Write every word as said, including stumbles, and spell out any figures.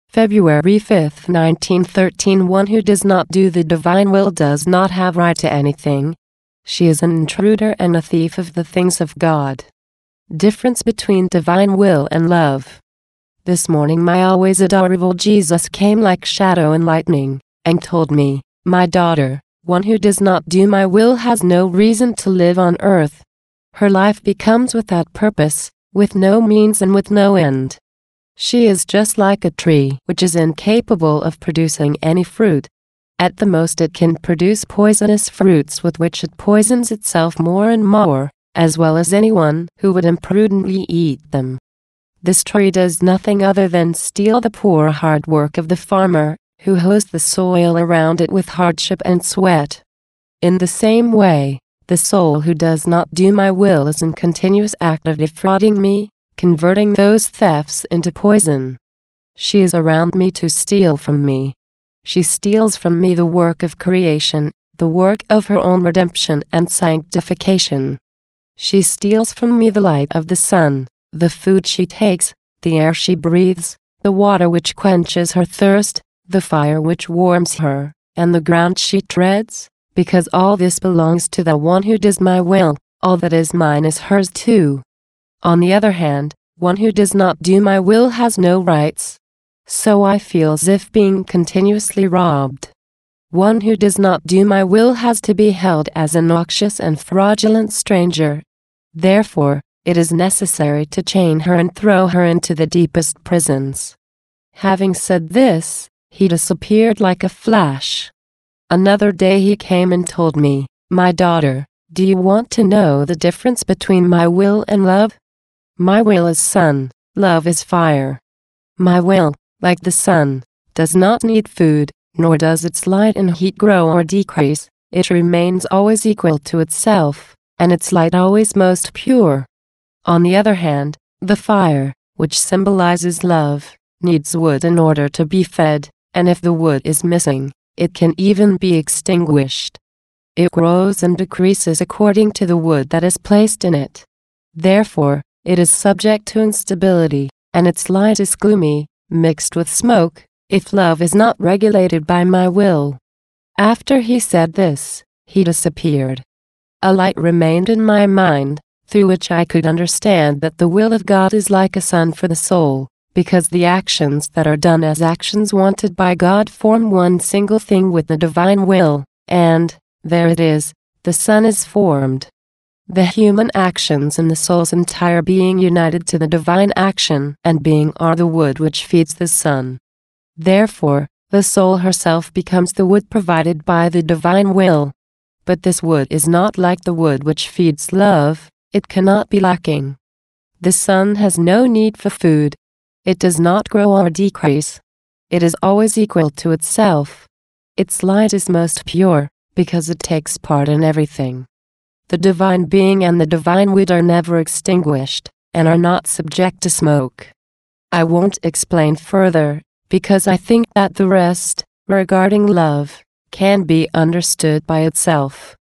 February fifth, nineteen thirteen. One who does not do the divine will does not have right to anything. She is an intruder and a thief of the things of God. Difference between divine will and love. This morning my always adorable Jesus came like shadow and lightning, and told me, "My daughter, one who does not do my will has no reason to live on earth. Her life becomes without purpose, with no means and with no end. She is just like a tree which is incapable of producing any fruit. At the most it can produce poisonous fruits with which it poisons itself more and more, as well as anyone who would imprudently eat them. This tree does nothing other than steal the poor hard work of the farmer, who hoes the soil around it with hardship and sweat. In the same way, the soul who does not do my will is in continuous act of defrauding me, converting those thefts into poison. She is around me to steal from me. She steals from me the work of creation, the work of her own redemption and sanctification. She steals from me the light of the sun, the food she takes, the air she breathes, the water which quenches her thirst, the fire which warms her, and the ground she treads, because all this belongs to the one who does my will. All that is mine is hers too. On the other hand, one who does not do my will has no rights. So I feel as if being continuously robbed. One who does not do my will has to be held as a noxious and fraudulent stranger. Therefore, it is necessary to chain her and throw her into the deepest prisons." Having said this, he disappeared like a flash. Another day he came and told me, "My daughter, do you want to know the difference between my will and love? My will is sun, love is fire. My will, like the sun, does not need food, nor does its light and heat grow or decrease. It remains always equal to itself, and its light always most pure. On the other hand, the fire, which symbolizes love, needs wood in order to be fed, and if the wood is missing, it can even be extinguished. It grows and decreases according to the wood that is placed in it. Therefore, it is subject to instability, and its light is gloomy, mixed with smoke, if love is not regulated by my will." After he said this, he disappeared. A light remained in my mind, through which I could understand that the will of God is like a sun for the soul, because the actions that are done as actions wanted by God form one single thing with the divine will, and, there it is, the sun is formed. The human actions in the soul's entire being united to the divine action and being are the wood which feeds the sun. Therefore, the soul herself becomes the wood provided by the divine will. But this wood is not like the wood which feeds love, it cannot be lacking. The sun has no need for food. It does not grow or decrease. It is always equal to itself. Its light is most pure, because it takes part in everything. The divine being and the divine wood are never extinguished, and are not subject to smoke. I won't explain further, because I think that the rest, regarding love, can be understood by itself.